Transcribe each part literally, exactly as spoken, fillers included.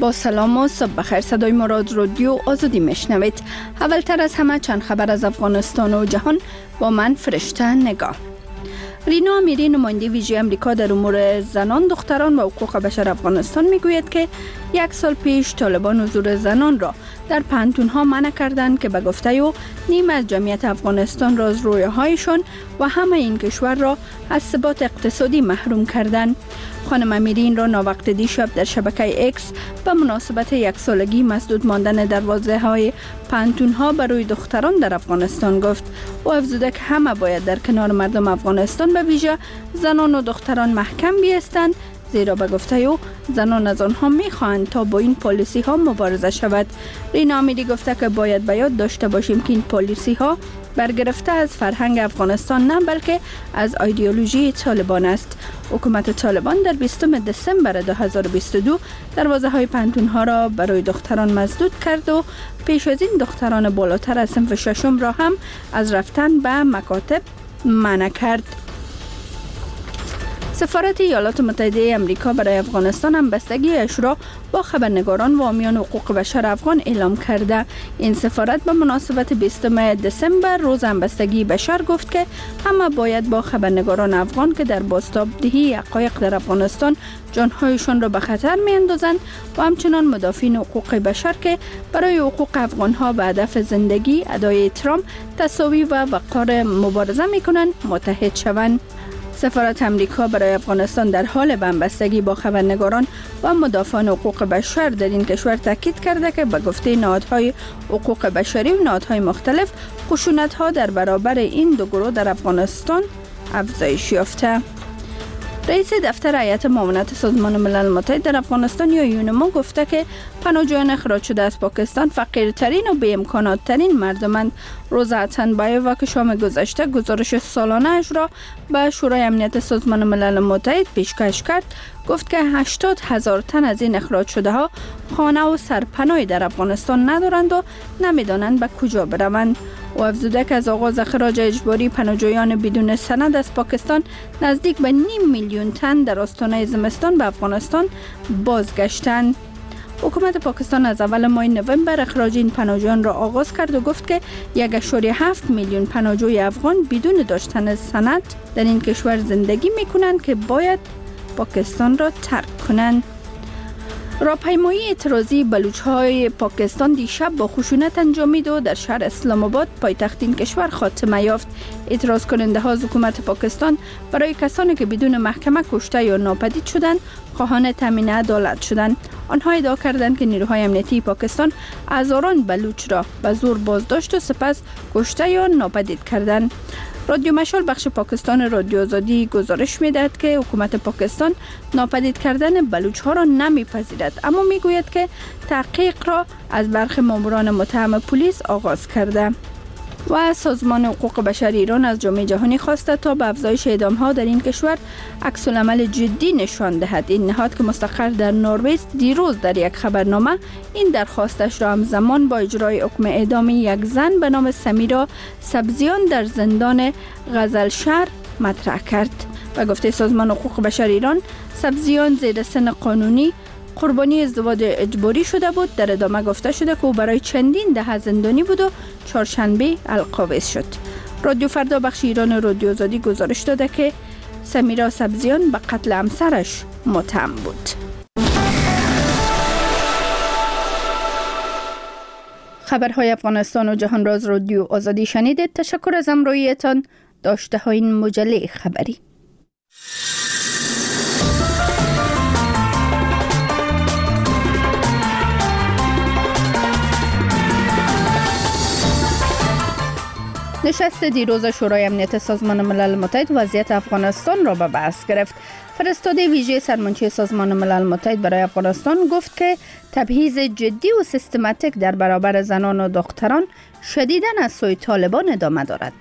با سلام و صبح بخیر. صدای مراد رادیو آزادی میشنوید. اولتر از همه چند خبر از افغانستان و جهان با من فرشته نگاه. رینا امیری نماینده ویژه امریکا در امور زنان، دختران و حقوق بشر افغانستان میگوید که یک سال پیش طالبان حضور زنان را در پانتون‌ها منع کردند که به گفته او نیم از جمعیت افغانستان را از رویاهایشان و همه این کشور را از ثبات اقتصادی محروم کردند. خانم امیری این را ناوقت دیشب در شبکه اکس به مناسبت یک سالگی مسدود ماندن دروازه های پانتون ها برای دختران در افغانستان گفت. او افزوده که همه باید در کنار مردم افغانستان به ویژه زنان و دختران محکم بایستند، زیرا به گفته او زنان از آنها میخواهند تا با این پالیسی ها مبارزه شود. رینا امیری گفته که باید به یاد داشته باشیم که این پالیسی ها برگرفته از فرهنگ افغانستان نه بلکه از ایدئولوژی طالبان است. حکومت طالبان در بیستم دسامبر دو هزار و بیست و دو دروازه های پانتون ها را برای دختران مسدود کرد و پیش از این دختران بالاتر از صنف ششم را هم از رفتن به مکاتب منع کرد. سفارت ایالات متحده آمریکا برای افغانستان هم بستگیش را با خبرنگاران و حامیان حقوق بشر افغان اعلام کرده. این سفارت به مناسبت بیستم دسامبر روز همبستگی بشر گفت که همه باید با خبرنگاران افغان که در بازتابدهی حقایق در افغانستان جانهایشان را به خطر میاندازند و همچنان مدافعین حقوق بشر که برای حقوق افغانها به هدف زندگی، ادای احترام، تساوی و وقار مبارزه میکنند متحد شوند. سفارت امریکا برای افغانستان در حال بنبستگی با خبرنگاران و مدافعان حقوق بشر در این کشور تاکید کرده که به گفته نهادهای حقوق بشری و نهادهای مختلف خشونت‌ها در برابر این دو گروه در افغانستان افزایش یافته. رئیس دفتر هیئت معاونت سازمان ملل متحد در افغانستان یا یونما گفته که پناهجویان اخراج شده از پاکستان فقیرترین و بی امکانات ترین مردمند. روزا اتنبایووا که شام گذشته گزارش سالانه اش را به شورای امنیت سازمان ملل متحد پیشکش کرد، گفت که هشتاد هزار تن از این اخراج شده ها خانه و سرپناهی در افغانستان ندارند و نمیدانند به کجا بروند. و افزوده که از آغاز اخراج اجباری پناهجویان بدون سند از پاکستان نزدیک به نیم میلیون تن در آستانه زمستان به افغانستان بازگشتند. حکومت پاکستان از اول ماه نوامبر اخراج این پناهجویان را آغاز کرد و گفت که یک اشاریه هفت میلیون پناهجوی افغان بدون داشتن سند در این کشور زندگی میکنند که باید پاکستان را ترک کنند. راهپیمایی اعتراضی بلوچ‌های پاکستان دیشب با خشونت انجامید و در شهر اسلام آباد پایتخت این کشور خاتمه یافت. اعتراض کننده ها از حکومت پاکستان برای کسانی که بدون محکمه کشته یا ناپدید شدند خواهان تامین عدالت شدند. آنها ادعا کردند که نیروهای امنیتی پاکستان هزاران بلوچ را به زور بازداشت و سپس کشته یا ناپدید کردند. رادیو مشال بخش پاکستان رادیو آزادی گزارش می‌دهد که حکومت پاکستان ناپدید کردن بلوچ ها را نمیپذیرد، اما میگوید که تحقیق را از برخی ماموران متهم پلیس آغاز کرده. و سازمان حقوق بشر ایران از جامعه جهانی خواسته تا به افزایش اعدام‌ها در این کشور عکس‌العمل جدی نشان دهد. این نهاد که مستقر در نروژ دیروز در یک خبرنامه این درخواستش را همزمان با اجرای حکم اعدام یک زن به نام سمیرا سبزیان در زندان غزلشهر مطرح کرد. و گفته سازمان حقوق بشر ایران، سبزیان زیر سن قانونی قربانی ازدواج اجباری شده بود. در ادامه گفته شده که او برای چندین دهه زندانی بود و چهارشنبه القابض شد. رادیو فردا بخش ایران رادیو آزادی گزارش داده که سمیرا سبزیان به قتل همسرش متهم بود. خبرهای افغانستان و جهان را از رادیو آزادی شنیدید. تشکر از همراهیتان. داشته های این مجله خبری. نشست دیروز شورای امنیت سازمان ملل متحد وضعیت افغانستان را به بحث گرفت. فرستاده ویژه سرمنشی سازمان ملل متحد برای افغانستان گفت که تبعیض جدی و سیستماتیک در برابر زنان و دختران شدیداً از سوی طالبان ادامه دارد.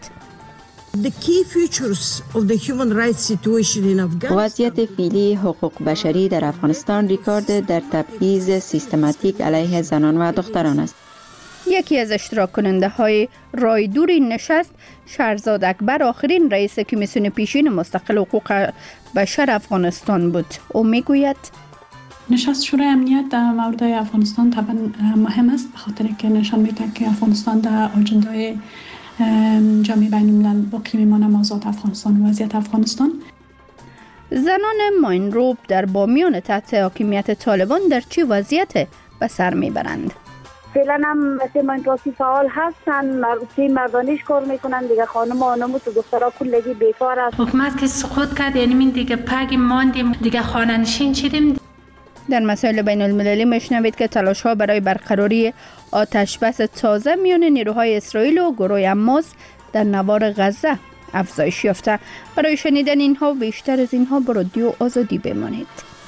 وضعیت فعلی حقوق بشری در افغانستان ریکارد در تبعیض سیستماتیک علیه زنان و دختران است. یکی از اشتراک کننده های رایدور این نشست شهرزاد اکبر، آخرین رئیس کمیسیون پیشین مستقل حقوق بشر افغانستان بود. او میگوید نشست شورای امنیت در مورد افغانستان طبعا مهم است، بخاطر که نشان میده که افغانستان در آجندای جامعه بین الملل باقی میمانه آزاد افغانستان و وضعیت افغانستان. زنان ماینروب در بامیان تحت حاکمیت طالبان در چه وضعیت به سر میبرند؟ فعلا هم مثل ماینتواسی فعال هستن، مرسی مردانیش کار میکنن دیگه، خانم و آنمو تو دخترها کلگی بیکار است. حکومت که سقوط کرد یعنی من دیگه پگ ماندیم، دیگه خانه نشین شدیم. در مسائل بین المللی میشنوید که تلاش ها برای برقراری آتش بس تازه میان نیروهای اسرائیل و گروه حماس در نوار غزه افزایش یافته. برای شنیدن اینها و بیشتر از اینها با رادیو آزادی بمانید.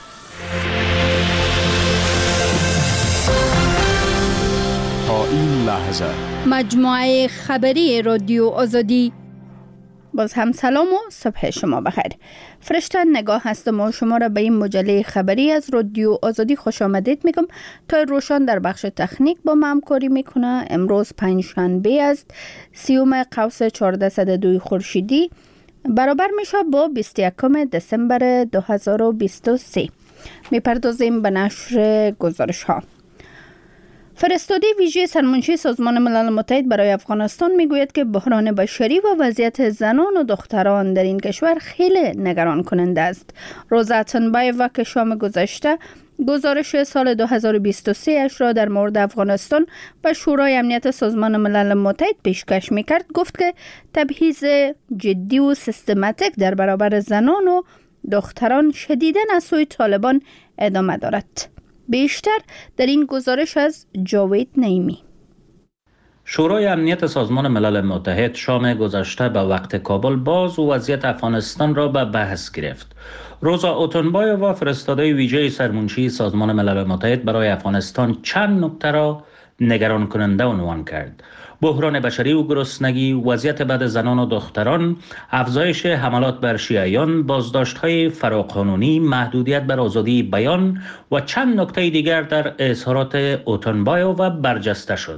تا این لحظه مجموعه خبری رادیو آزادی. باز هم سلام و صبح شما بخیر. فرشته نگاه هستم و شما را به این مجله خبری از رادیو آزادی خوش آمدید میگم. تا روشن در بخش تکنیک با ما همکاری میکنه. امروز پنجشنبه است، سیوم قوس چهارصد و دو خورشیدی برابر میشه با بیست و یکم دسامبر دو هزار و بیست و سه. میپردازیم به نشر گزارش ها. فرستاده ویژه سرمنشی سازمان ملل متحد برای افغانستان میگوید که بحران بشری و وضعیت زنان و دختران در این کشور خیلی نگران کننده است. روزا تنبایوا که شام گذشته گزارش سال دو هزار و بیست و سه اش را در مورد افغانستان به شورای امنیت سازمان ملل متحد پیشکش میکرد، گفت که تبعیض جدی و سیستماتیک در برابر زنان و دختران شدیداً از سوی طالبان ادامه دارد. بیشتر در این گزارش از جاوید نعیمی. شورای امنیت سازمان ملل متحد شام گذشته به وقت کابل باز و وضعیت افغانستان را به بحث گرفت. روزا اوتنبایوا فرستاده ویژه سرمنشی سازمان ملل متحد برای افغانستان چند نکته را نگران کننده عنوان کرد: بحران بشری و گرسنگی، وضعیت بد زنان و دختران، افزایش حملات بر شیعیان، بازداشت‌های فراقانونی، محدودیت بر آزادی بیان و چند نکته دیگر در اظهارات اوتنبایوا برجسته شد.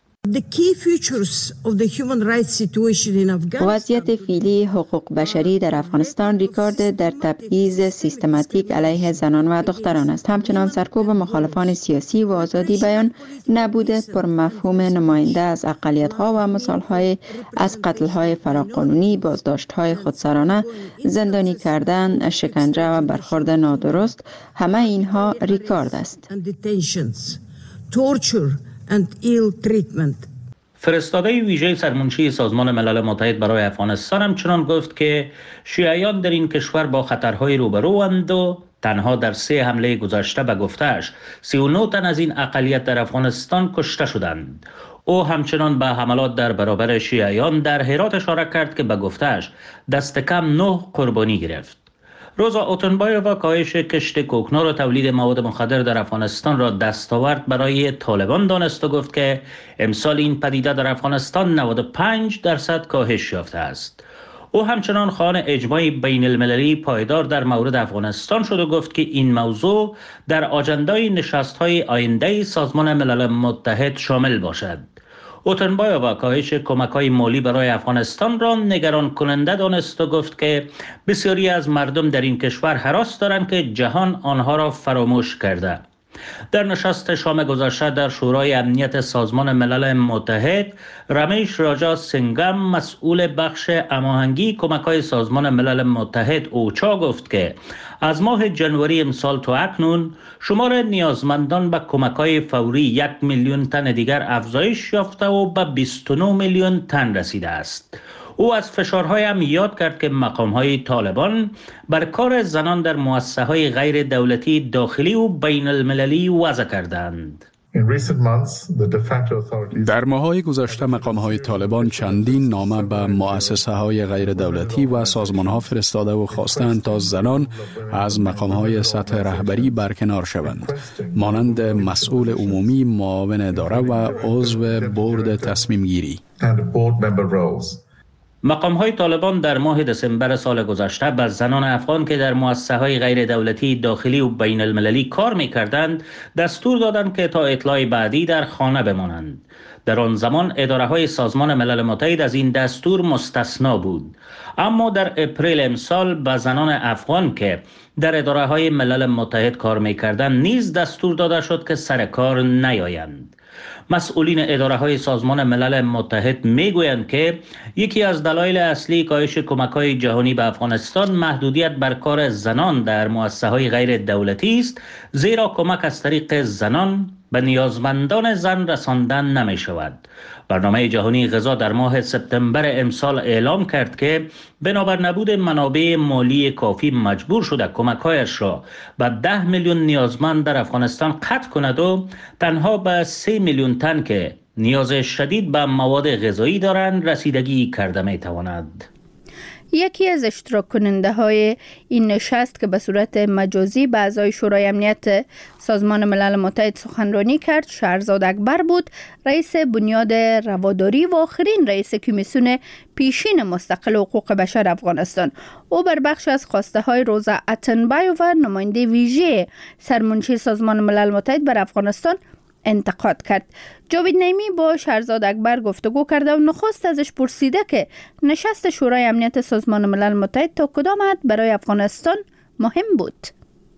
وضعیت فعلی حقوق بشری در افغانستان ریکارد در تبعیض سیستماتیک علیه زنان و دختران است. همچنان سرکوب مخالفان سیاسی و آزادی بیان، نبود پر مفهوم نماینده از اقلیت‌ها و مثال‌های از قتل‌های فراقانونی، بازداشت‌های خودسرانه، زندانی کردن، شکنجه و برخورد نادرست، همه اینها ریکارد است. and ill treatment. فرستاده ویژه سرمنشی سازمان ملل متحد برای افغانستان همچنان گفت که شیعیان در این کشور با خطرهای روبروند و تنها در سه حمله گذشته به گفته‌اش سی و نه تن از این اقلیت در افغانستان کشته شدند. او همچنان به حملات در برابر شیعیان در هرات اشاره کرد که به گفته‌اش دست کم نه قربانی گرفت. روزا اوتنبایوا کاهش کشت کوکنار و تولید مواد مخدر در افغانستان را دستاورد برای طالبان دانست و گفت که امسال این پدیده در افغانستان نود و پنج درصد کاهش یافته است. او همچنان خواهان اجماع بین المللی پایدار در مورد افغانستان شد و گفت که این موضوع در آجندای نشست‌های آینده سازمان ملل متحد شامل باشد. اوتنبایوا کاهش کمک‌های مالی برای افغانستان را نگران کننده دانست و گفت که بسیاری از مردم در این کشور هراس دارند که جهان آنها را فراموش کرده. در نشست شام گذشته در شورای امنیت سازمان ملل متحد، رمیش راجا سنگم مسئول بخش هماهنگی کمک‌های سازمان ملل متحد اوچا گفت که از ماه جنوری امسال تا اکنون شمار نیازمندان به کمک‌های فوری یک میلیون تن دیگر افزایش یافته و به بیست و نه میلیون تن رسیده است. او از فشارهای هم یاد کرد که مقام‌های طالبان بر کار زنان در مؤسسه‌های غیر دولتی داخلی و بین المللی وضع کردند. در ماه‌های گذشته مقام‌های طالبان چندین نامه به مؤسسه‌های غیر دولتی و سازمان‌ها فرستاده و خواستند تا زنان از مقام‌های سطح رهبری برکنار شوند، مانند مسئول عمومی، معاون اداره و عضو بورد تصمیم گیری. مقام‌های طالبان در ماه دسامبر سال گذشته به زنان افغان که در مؤسسه‌های غیر دولتی داخلی و بین المللی کار می‌کردند دستور دادند که تا اطلاع بعدی در خانه بمانند. در آن زمان اداره‌های سازمان ملل متحد از این دستور مستثنا بود، اما در اپریل امسال به زنان افغان که در اداره‌های ملل متحد کار می‌کردند نیز دستور داده شد که سر کار نیایند. مسئولین اداره‌های سازمان ملل متحد میگویند که یکی از دلایل اصلی کاهش کمک‌های جهانی به افغانستان محدودیت بر کار زنان در مؤسسه‌های غیر دولتی است، زیرا کمک از طریق زنان به نیازمندان زن رساندن نمی شود. برنامه جهانی غذا در ماه سپتامبر امسال اعلام کرد که بنابر نبود منابع مالی کافی مجبور شده کمک‌هایش را به ده میلیون نیازمند در افغانستان قطع کند و تنها به سه میلیون تن که نیاز شدید به مواد غذایی دارند رسیدگی کرده می تواند. یکی از اشتراک کننده های این نشست که به صورت مجازی به اعضای شورای امنیت سازمان ملل متحد سخنرانی کرد شهرزاد اکبر بود، رئیس بنیاد رواداری و آخرین رئیس کمیسیون پیشین مستقل حقوق بشر افغانستان. او بر بخش از خواسته های روزا اتنبایووا نماینده ویژه سرمنشی سازمان ملل متحد بر افغانستان انتقاد کرد. جاوید نعیمی با شهرزاد اکبر گفتگو کرده و نخست ازش پرسیده که نشست شورای امنیت سازمان ملل متحد تا کدام حد برای افغانستان مهم بود.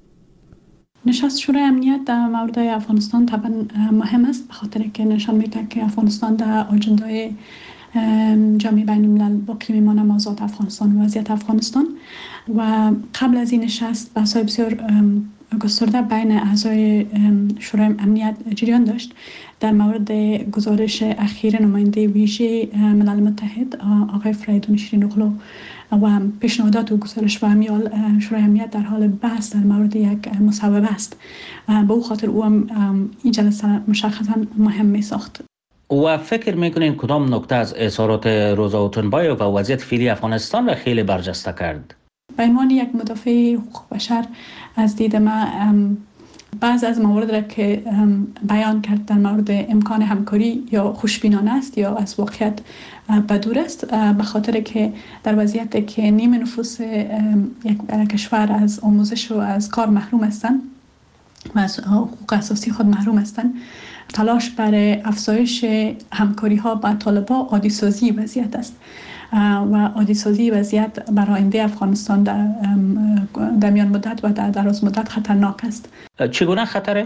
نشست شورای امنیت در مورد افغانستان طبعا مهم است، به خاطر که نشان میده که افغانستان در آجندای جامعه بین الملل باقی میمانه آزاد افغانستان و وضعیت افغانستان. و قبل از این نشست بحث‌های بسیار گسترده بین اعضای شورای امنیت جریان داشت در مورد گزارش اخیر نماینده ویژه ملل متحد آقای فریدون شیرین اغلو و پیشنهادات و گزارش و امیال شورای امنیت در حال بحث در مورد یک مصوبه است. به او خاطر او هم این جلسه مشخصا مهم می ساخت. و فکر میکنین کدام نکته از اظهارات روزا اوتنبایووا و وضعیت فعلی افغانستان را خیلی برجسته کرد؟ به عنوان یک مدافع حقوق بشر از دید من بعض از موارد را که بیان کرد در مورد امکان همکاری یا خوشبینانه است یا از واقعیت بدور است، به خاطر که در وضعیتی که نیم نفوس یک کشور از آموزش و از کار محروم هستند و از حقوق اساسی خود محروم هستند، تلاش برای افزایش همکاری ها با طالبان عادی سازی وضعیت است و عادی سازی وضعیت برای آینده افغانستان در, در میان مدت و در دراز مدت خطرناک است. چگونه خطره؟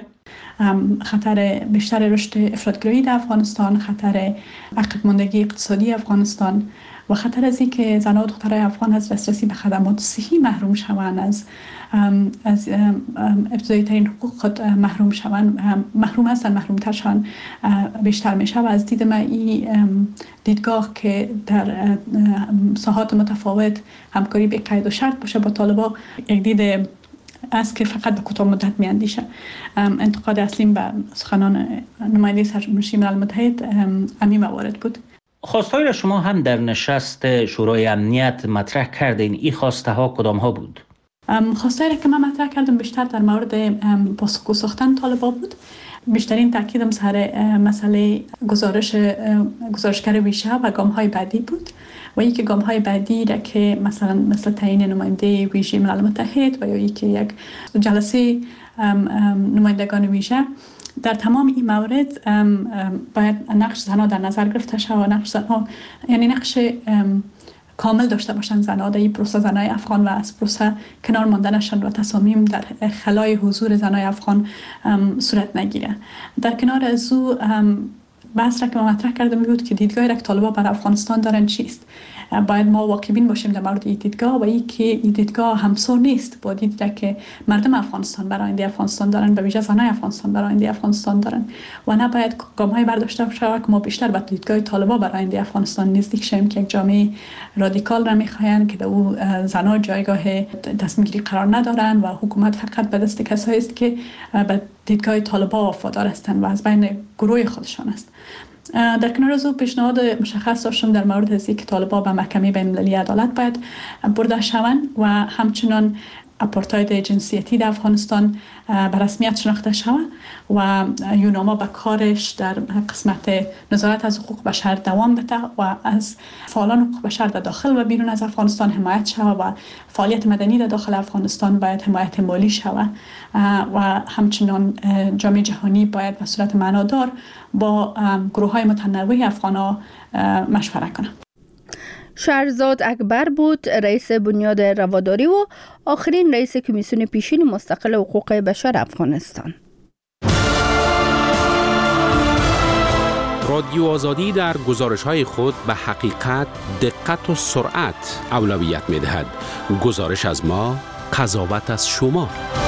خطر بیشتر رشد افراطگرایی در افغانستان، خطر عقب ماندگی اقتصادی افغانستان و خطر از این که زنان و دخترای افغان از دسترسی به خدمات صحی محروم شوند، از از ابتدایی ترین حقوق خود محروم شوند، محروم هستند، محروم تر شوند بیشتر میشه. و از دید من این دیدگاه که در ساحات متفاوت همکاری به قید و شرط باشه با طالبان یک دید است که فقط به کوتاه مدت میاندیشه. انتقاد اصلیم به سخنان نماینده سرمنشی ملل متحد همین موارد بود. خواستهای را شما هم در نشست شورای امنیت مطرح کردین، این خواسته ها کدام ها بود؟ خواستهایی که من مطرح کردم بیشتر در مورد پاسخگو ساختن طالبان بود. بیشترین تاکیدم سر مسئله گزارش گزارشگر ویژه و گام‌های بعدی بود و یکی گام‌های بعدی را که مثلا مثل تعیین نماینده ویژه ملل متحد و یا یکی یک جلسه نمایندگان ویژه. در تمام این موارد باید نقش زنها در نظر گرفته شود و نقش زنها یعنی نقش کامل داشته باشند زنها در این پروسه زنای افغان و از پروسه کنار ماندنشان و تصامیم در خلای حضور زنای افغان صورت نگیره. در کنار از او بحث را که ما مطرح کردم بود که دیدگاهی را که طالبان بر افغانستان دارن چیست. باید ما واقع‌بین باشیم در مورد این دیدگاه و این که این دیدگاه همسان نیست با دیدگاهی که مردم افغانستان برای آینده افغانستان دارن، به ویژه زنای افغانستان برای آینده افغانستان دارن و نه باید گام‌های برداشته شود که ما بیشتر به دیدگاه طالبان برای آینده افغانستان نزدیک شیم که یک جامعه رادیکال را می‌خواهند که در او زنان جایگاه تصمیم‌گیری قرار ندارن و حکومت فقط به دست کسایی است که به دیدگاه طالبان وفادار هستند و از بین گروه خودشان است. در کنار از او پیشنهاد مشخص داشتم در مورد از اینکه طالبان به محکمه بین المللی عدالت باید برده شوند و همچنان آپارتاید جنسیتی در افغانستان به رسمیت شناخته شود و یوناما به کارش در قسمت نظارت از حقوق بشر دوام بده و از فعالان حقوق بشر در داخل و بیرون از افغانستان حمایت شود و فعالیت مدنی در داخل افغانستان باید حمایت مالی شود و همچنان جامعه جهانی باید به صورت معنادار با گروه های متنوع افغان‌ها مشوره کنه. شهرزاد اکبر بود رئیس بنیاد رواداری و آخرین رئیس کمیسیون پیشین مستقل حقوق بشر افغانستان. رادیو آزادی در گزارش‌های خود به حقیقت، دقت و سرعت اولویت می‌دهد. گزارش از ما، قضاوت از شما.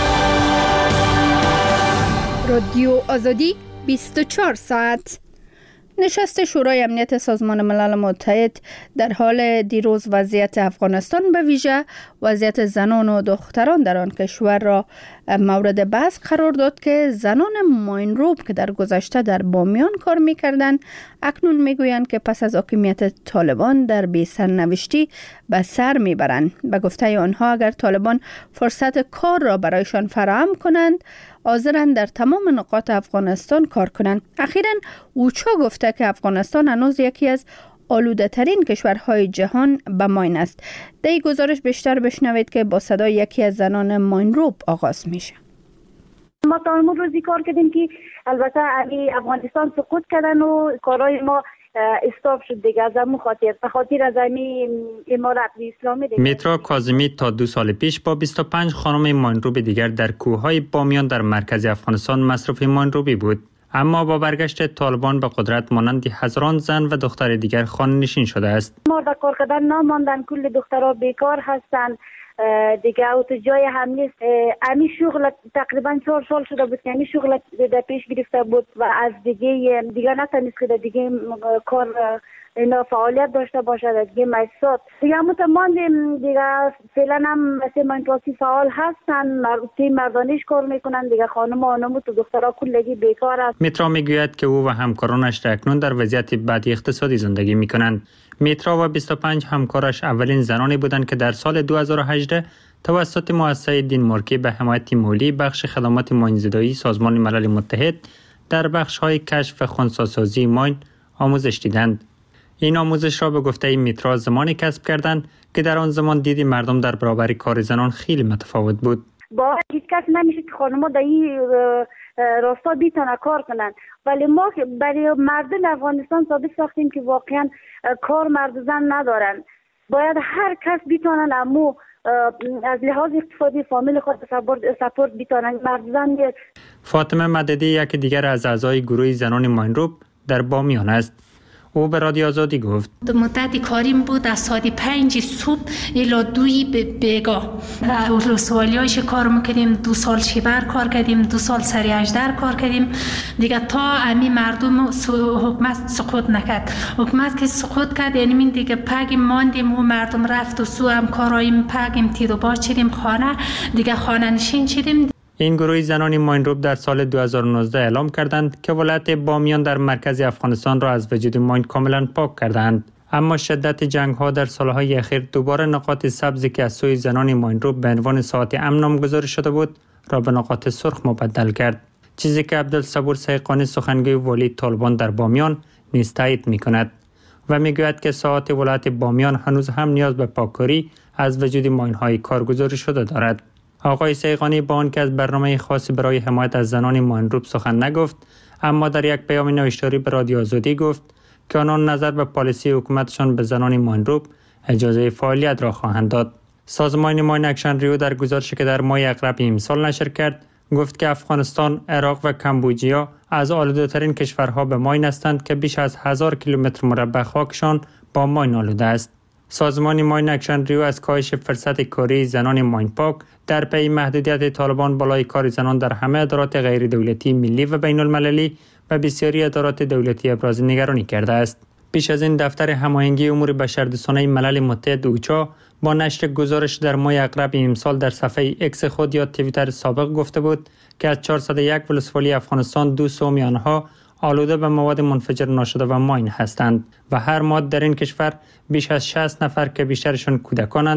رادیو آزادی بیست و چهار ساعت. نشست شورای امنیت سازمان ملل متحد در حال دیروز وضعیت افغانستان به ویژه وضعیت زنان و دختران در آن کشور را مورد بحث قرار داد که زنان ماینروب که در گذشته در بامیان کار می‌کردند اکنون می‌گویند که پس از حاکمیت طالبان در بی سرنوشتی به سر می‌برند. به گفته آنها اگر طالبان فرصت کار را برایشان فراهم کنند حاضرند در تمام نقاط افغانستان کار کنند. اخیراً اوچا گفته که افغانستان هنوز یکی از آلوده ترین کشورهای جهان به ماین است. در این گزارش بیشتر بشنوید که با صدای یکی از زنان ماینروب آغاز میشه. ما تا همون روزی کار کردیم که البته علی افغانستان سقوط کردن و کارهای ما استاپ شد دیگه از همون خاطر به خاطر از همین امارت اسلامی دیگه. میترا کاظمی تا دو سال پیش با بیست و پنج خانم ماینروب دیگر در کوههای بامیان در مرکز افغانستان مصروف ماینروبی بود. اما با برگشت طالبان به قدرت مانند هزاران زن و دختر دیگر خانه نشین شده است. مرد کار کردن نماندن، کل دخترها بیکار هستند دیگه و تو جای هم نیست. امی شغل تقریبا چهار سال شده بود که امی شغل در پیش گرفته بود و از دیگه دیگه نتونست که دیگه کار اینا فعالیت داشته باشه دیگه مجلسات دیگه متماندیم دیگه فعلا هم مثل منطقی فعال هستن، مربوطی مردانیش کار میکنن دیگه. خانم و آنمو تو دخترها کلگی بیکار است. میترا میگوید که او و همکارانش اکنون در وضعیت بدی اقتصادی زندگی میکنند. میترا و بیست و پنج همکارش اولین زنانی بودند که در سال دو هزار و هجده توسط مؤسسه دینمارکی به حمایت مالی بخش خدمات ماین‌زدایی سازمان ملل متحد در بخش‌های کشف و خنثی‌سازی ماین آموزش دیدند. این آموزش را به گفته میترا زمانی کسب کردند که در آن زمان دیدی مردم در برابر کار زنان خیلی متفاوت بود. با هیچ کس نمیشه که خانم‌ها در این راستا بیتونه کار کنند، ولی ما برای مردم افغانستان ثابت ساختیم که واقعا کار مرد و زن ندارن. باید هر کس بیتونن امو از لحاظ اقتصادی فامیل خود سپورت بیتونن، مرد زن نیست. فاطمه مددی یک دیگر از اعضای گروه زنان ماینروب در بامیان است. او به رادیو آزادی گفت مدت کاریم بود از ساعت پنج صبح الی دوی بیگاه سوالیایش کار میکردیم. دو سال شیبر کار کردیم، دو سال سری اجدر کار کردیم دیگه تا امی مردم حکومت سقوط نکرد. حکومت که سقوط کرد یعنی من دیگه پگیم ماندیم و مردم رفت و سو هم کارایم پگیم تیر و باز چیدیم خانه دیگه خانه نشین چیدیم. این گروه زنان ماینروب در سال دو هزار و نوزده اعلام کردند که ولایت بامیان در مرکز افغانستان را از وجود ماین کاملا پاک کردند. اما شدت جنگ ها در سالهای اخیر دوباره نقاط سبزی که از سوی زنان ماینروب به عنوان ساعت امن نامگذاری شده بود را به نقاط سرخ مبدل کرد، چیزی که عبدالصبور سیقانی سخنگوی والی طالبان در بامیان نیز تایید می‌کند و میگوید که ساعت ولایت بامیان هنوز هم نیاز به پاککاری از وجود ماین‌های کارگزاری شده دارد. آقای سیقانی با آنکه از برنامه خاصی برای حمایت از زنان ماینروب سخن نگفت، اما در یک پیام نوشتاری به رادیو آزادی گفت که آنان نظر به پالیسی حکومتشان به زنان ماینروب اجازه فعالیت را خواهند داد. سازمان ماین اکشن ریو در گزارشی که در ماه اقرب امسال نشر کرد گفت که افغانستان، عراق و کمبوجیا از آلوده‌ترین کشورها به ماین هستند که بیش از هزار کیلومتر مربع خاکشان با ماین آلوده است. سازمان ماین اکشن ریو از کاهش فرصت کاری زنان ماین پاک در پی محدودیت طالبان بالای کار زنان در همه ادارات غیر دولتی ملی و بین المللی و بسیاری ادارات دولتی ابراز نگرانی کرده است. پیش از این دفتر هماهنگی امور بشردوستانه ملل متحد اوچا با نشر گزارش در ماه اقرب امسال در صفحه اکس خود یا توییتر سابق گفته بود که از چهارصد و یک ولسوالی افغانستان دو سوم آنها آلوده به مواد منفجر ناشده و ماین هستند و هر ماه در این کشور بیش از شصت نفر که بیشترشان کودکانند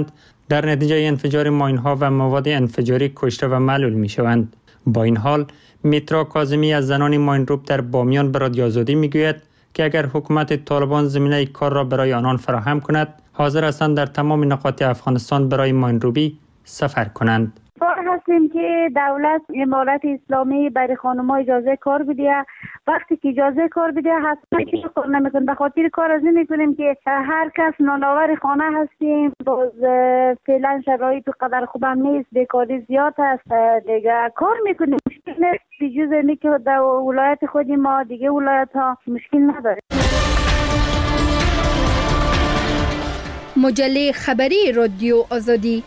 در نتیجه انفجار ماین‌ها و مواد انفجاری کشته و معلول می‌شوند. با این حال میترا کاظمی از زنان ماینروب در بامیان به رادیو آزادی میگوید که اگر حکومت طالبان زمینه کار را برای آنان فراهم کند، حاضر هستند در تمام نقاط افغانستان برای ماینروبی سفر کنند. کار هستیم که دولت امارت اسلامی برای خانم‌ها اجازه کار بده. وقتی که اجازه کار بده حتما که کار نمی‌کنیم. به خاطر کار از این می‌کنیم که هر کس نانآور خانه هستیم. باز فعلا شرایط قدر خوبم نیست، بیکاری زیاد هست. دیگه کار می‌کنیم. مشکل نیست. جز اینکه که در ولایت خودی ما دیگه ولایت‌ها مشکل نداره. مجله خبری رادیو آزادی.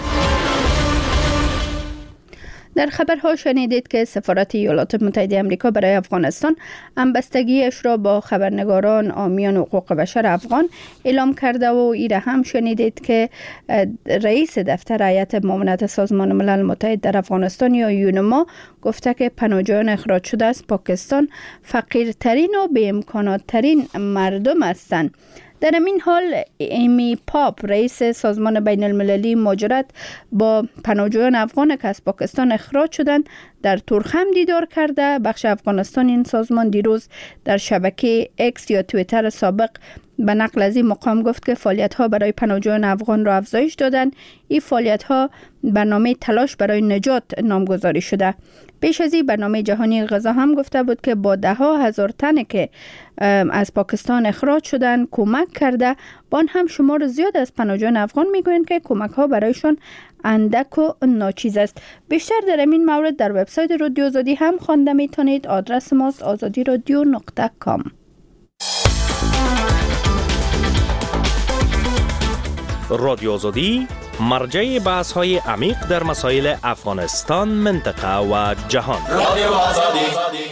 در خبرها شنیدید که سفارت ایالات متحده آمریکا برای افغانستان همبستگیش را با خبرنگاران حامیان حقوق بشر افغان اعلام کرده و ایره هم شنیدید که رئیس دفتر هیئت معاونت سازمان ملل متحد در افغانستان یا یونما گفته که پناهجویان اخراج شده از پاکستان فقیرترین و بی امکانات ترین مردم هستند. در این حال ایمی پاپ رئیس سازمان بین المللی مهاجرت با پناهجویان افغان که از پاکستان اخراج شدند در تورخم دیدار کرده. بخش افغانستان این سازمان دیروز در شبکه اکس یا توییتر سابق به نقل از این مقام گفت که فعالیت‌ها برای پناهجویان افغان را افزایش دادند. این فعالیت‌ها برنامه تلاش برای نجات نامگذاری شده. پیش از این برنامه جهانی غذا هم گفته بود که با ده ها هزار تن که از پاکستان اخراج شدن کمک کرده. با آن هم شمار زیاد از پناهجویان افغان میگویند که کمک ها برایشان اندک و ناچیز است. بیشتر در این مورد در وبسایت رادیو آزادی هم خوانده میتونید. آدرس ماست آزادی رادیو نقطه کام. رادیو آزادی مرجع بحث های عمیق در مسائل افغانستان، منطقه و جهان. رادیو آزادی.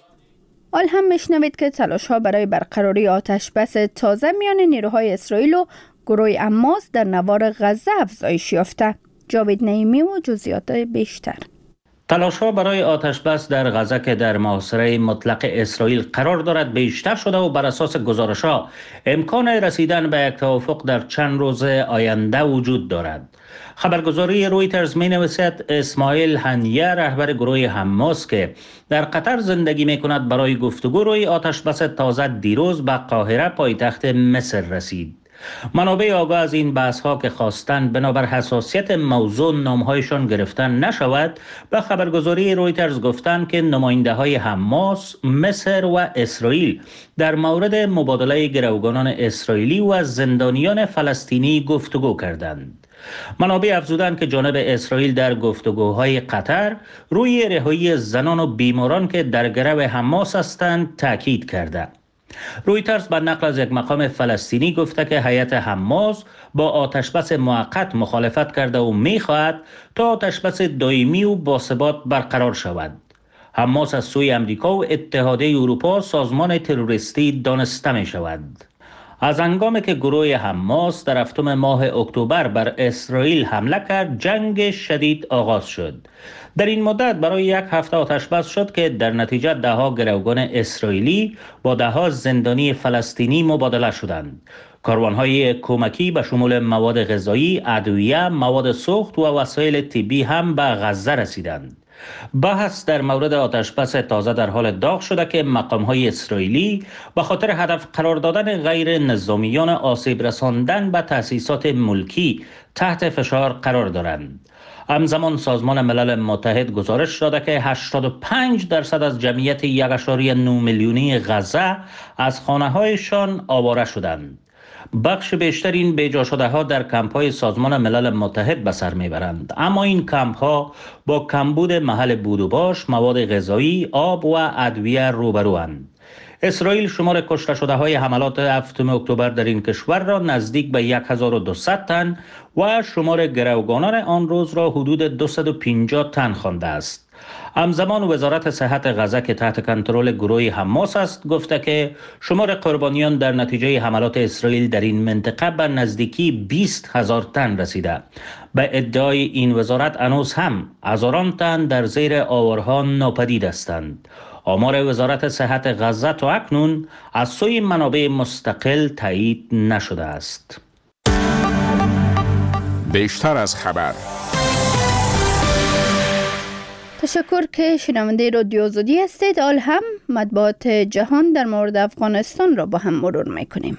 حال هم میشنوید که تلاش ها برای برقراری آتش بس تازه میان نیروهای اسرائیل و گروه حماس در نوار غزه افزایش یافته. جاوید نعیمی و جزئیات بیشتر. تلاش ها برای آتش بس در غزه که در محاصره مطلق اسرائیل قرار دارد بیشتر شده و بر اساس گزارش ها امکان رسیدن به یک توافق در چند روز آینده وجود دارد. خبرگزاری رویترز می نویسد اسماعیل هنیه رهبر گروه حماس که در قطر زندگی می کند برای گفتگو روی آتش بس تازه دیروز به قاهره پایتخت مصر رسید. منابع آگاه از این بحث ها که خواستند بنابر حساسیت موضوع نامهایشان گرفتن نشود به خبرگزاری رویترز گفتند که نماینده های حماس، مصر و اسرائیل در مورد مبادله گروگانان اسرائیلی و زندانیان فلسطینی گفتگو کردند. منابع افزودند که جانب اسرائیل در گفتگوهای قطر روی رهایی زنان و بیماران که در گرو حماس هستند تاکید کرده. رویترز به نقل از یک مقام فلسطینی گفته که هیئت حماس با آتشبس موقت مخالفت کرده و می‌خواهد تا آتشبس دائمی و باثبات برقرار شود. حماس از سوی امریکا و اتحادیه اروپا سازمان تروریستی دانسته می شود. از هنگامی که گروه حماس در هفتم ماه اکتبر بر اسرائیل حمله کرد، جنگ شدید آغاز شد. در این مدت برای یک هفته آتش بس شد که در نتیجه ده ها گروگان اسرائیلی با ده ها زندانی فلسطینی مبادله شدند. کاروان‌های کمکی به شمول مواد غذایی، ادویه، مواد سوخت و وسایل طبی هم به غزه رسیدند. بحث در مورد آتشبس تازه در حال داغ شده که مقام‌های اسرائیلی به خاطر هدف قرار دادن غیر نظامیان آسیب رساندن به تأسیسات ملکی تحت فشار قرار دارند. همزمان سازمان ملل متحد گزارش داده که هشتاد و پنج درصد از جمعیت یک و نه میلیونی غزه از خانه‌هایشان آواره شدند. بخش بیشتر این بیجا شده ها در کمپ های سازمان ملل متحد به سر میبرند، اما این کمپ ها با کمبود محل بود و باش، مواد غذایی، آب و ادویه روبروند. اسرائیل شمار کشته شده های حملات هفتم اکتبر در این کشور را نزدیک به هزار و دویست تن و شمار گروگانان آن روز را حدود دویست و پنجاه تن خوانده است. همزمان وزارت صحت غزه که تحت کنترل گروه حماس است گفته که شمار قربانیان در نتیجه حملات اسرائیل در این منطقه به نزدیکی بیست هزار تن رسیده. به ادعای این وزارت هنوز هم هزاران تن در زیر آوارها ناپدید هستند. آمار وزارت صحت غزه تا اکنون از سوی منابع مستقل تایید نشده است. بیشتر از خبر. تشکر که شنونده رادیو آزادی هستید. حال هم مطبوعات جهان در مورد افغانستان را با هم مرور میکنیم.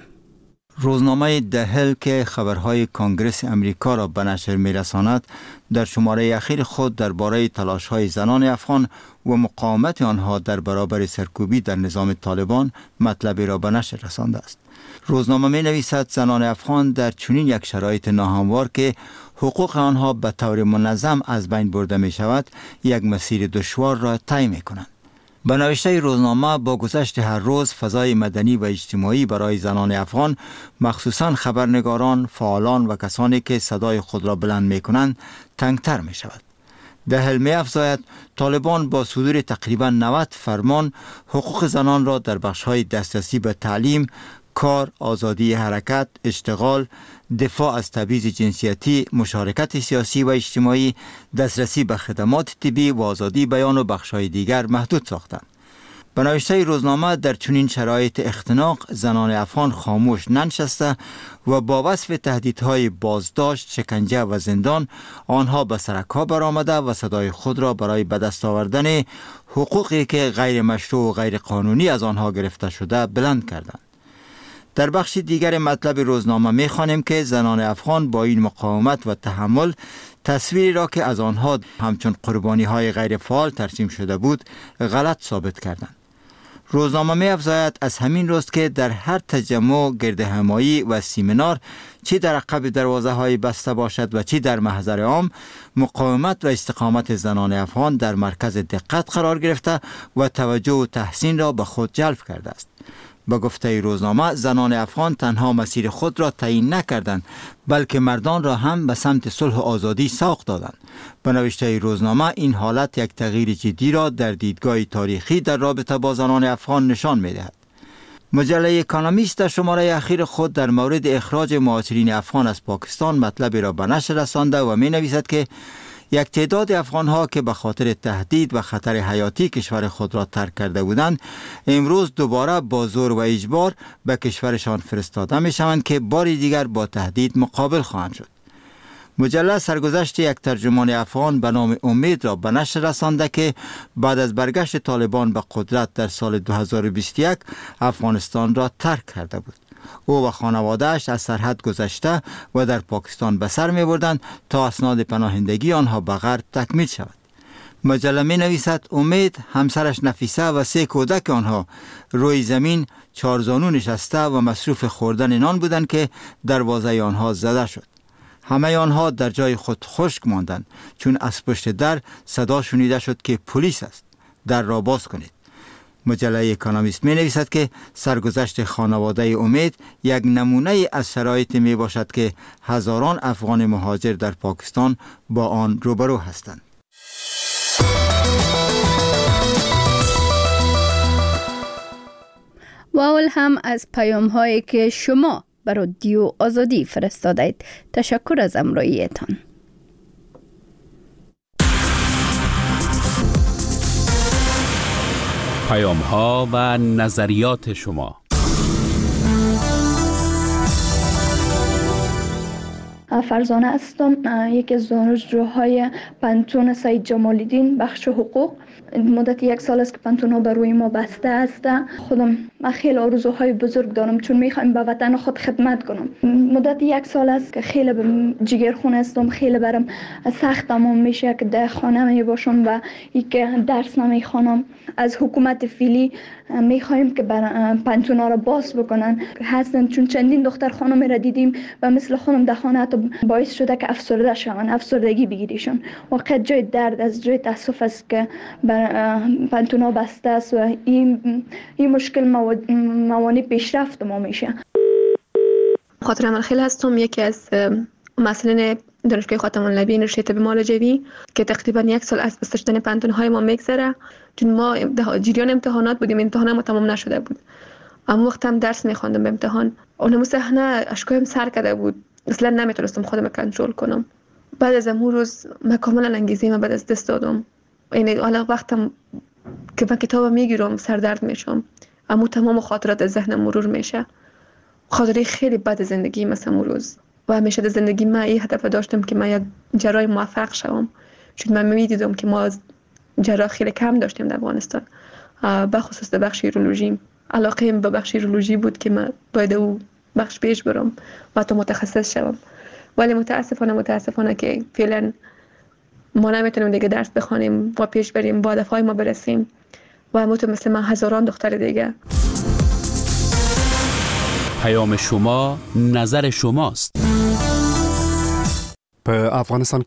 روزنامه ده هیل که خبرهای کنگرس امریکا را به نشر می‌رساند در شماره اخیر خود درباره تلاش‌های زنان افغان و مقاومت آنها در برابر سرکوبی در نظام طالبان مطلبی را به نشر رسانده است. روزنامه می‌نویسد زنان افغان در چنین یک شرایط ناهموار که حقوق آنها به طور منظم از بین برده می شود یک مسیر دشوار را طی می کنند. به نوشته روزنامه با گذشت هر روز فضای مدنی و اجتماعی برای زنان افغان مخصوصاً خبرنگاران، فعالان و کسانی که صدای خود را بلند می کنند تنگتر می شود. ده هیل می افزاید طالبان با صدور تقریباً نود فرمان حقوق زنان را در بخش‌های دسترسی به تعلیم، کار، آزادی حرکت، اشتغال، دفاع از تبعیض جنسیتی، مشارکت سیاسی و اجتماعی، دسترسی به خدمات طبی و آزادی بیان و بخش‌های دیگر محدود ساختند. به نوشته روزنامه در چنین شرایط اختناق زنان افغان خاموش ننشسته و با وصف تهدیدهای بازداشت، شکنجه و زندان آنها به سرک‌ها برآمده و صدای خود را برای به دست آوردن حقوقی که غیر مشروع و غیر قانونی از آنها گرفته شده بلند کردند. در بخش دیگر مطلب روزنامه می‌خوانیم که زنان افغان با این مقاومت و تحمل تصویری را که از آنها همچون قربانی‌های غیر فعال ترسیم شده بود غلط ثابت کردند. روزنامه می‌افزاید از همین روز که در هر تجمع، گردهمایی و سیمینار چی در عقب دروازه‌های بسته باشد و چی در محضر عام، مقاومت و استقامت زنان افغان در مرکز دقت قرار گرفته و توجه و تحسین را به خود جلب کرده است. با گفته روزنامه زنان افغان تنها مسیر خود را تعیین نکردند بلکه مردان را هم به سمت صلح و آزادی سوق دادند. به نوشته روزنامه این حالت یک تغییر جدی را در دیدگاه تاریخی در رابطه با زنان افغان نشان می‌دهد. مجله اکونومیست در شماره اخیر خود در مورد اخراج مهاجرین افغان از پاکستان مطلبی را به نشر رسانده و می‌نویسد که یک تعداد افغان‌ها که به خاطر تهدید و خطر حیاتی کشور خود را ترک کرده بودند امروز دوباره با زور و اجبار به کشورشان فرستاده می‌شوند که بار دیگر با تهدید مقابل خواهند شد. مجله سرگذشت یک ترجمان افغان به نام امید را به نشر رسانده که بعد از برگشت طالبان به قدرت در سال دو هزار و بیست و یک افغانستان را ترک کرده بود. او و خانواده‌اش از سرحد گذشته و در پاکستان به سر می‌بردند تا اسناد پناهندگی آنها به غرب تکمیل شود. مجله می‌نویسد امید، همسرش نفیسه و سه کودک آنها روی زمین چارزانو نشسته و مصروف خوردن نان بودند که دروازه آنها زده شد. همه آنها در جای خود خشک ماندند چون از پشت در صدا شنیده شد که پلیس است، در را باز کنید. مجله اکونومیست می نویسد که سرگذشت خانواده امید یک نمونه از شرایطی می باشد که هزاران افغان مهاجر در پاکستان با آن روبرو هستند. و اول هم از پیام هایی که شما بر رادیو آزادی فرستادید. تشکر از همراهیتان. پیام ها و نظریات شما. فرزانه هستم، یکی از دانشجوهای پانتون سید جمال الدین بخش حقوق. مدت یک سال است که پانتون ها بر روی ما بسته است. خودم من خیلی آرزوهای بزرگ دارم چون میخوایم به وطن خود خدمت کنم. مدت یک سال است که خیلی جگرخون هستم، خیلی برام سخت تمام میشه که در خانه می باشم و یک درس نمیخوانم. از حکومت فعلی میخوایم که پانتون ها را باز بکنن هستن چون چندین دختر خانم را دیدیم و مثل خانم در خانه حتی باعث شده که افسرده شوند، افسردگی بگیریشون. واقعا جای درد از جای تاسف است که پانتون ها بسته است و این این مشکل موانع پیشرفت ما میشه. خاطر عمل خیلی هستم، یکی از مسئولین دانشگاه خاتم النبیین رشته طب معالجوی که تقریبا یک سال از بسته شدن پانتون های ما میگذره چون ما جریان امتحانات بودیم، امتحان ما تمام نشده بود. اما وقت هم درس میخواندم به امتحان اونم صحنه اشکایم سر کرده بود، اصلا نمیتونستم خودم کنترل کنم. بعد از اون روز من کاملا انگیزه من بعد از دست دادم. یعنی حالا وقتم که من کتاب میگیرم سردرد میشم، اما تمام خاطرات از ذهنم مرور میشه. خاطره خیلی بد زندگی مثلا اون روز و همیشه در زندگی من این هدف داشتم که من یک جراح موفق شوم، چون من می‌دیدم که ما جراح خیلی کم داشتیم در افغانستان، به خصوص در بخش یورولوژی. علاقه به بخش یورولوژی بود که من باید او بخش پیش برم و تا متخصص شوم، ولی متاسفانه متاسفانه که فعلا ما نمیتونیم دیگه درس بخوانیم و پیش بریم با هدفهای ما برسیم و همونطور مثل من هزاران دختر دیگه. پیام شما، نظر شماست. په افغانستان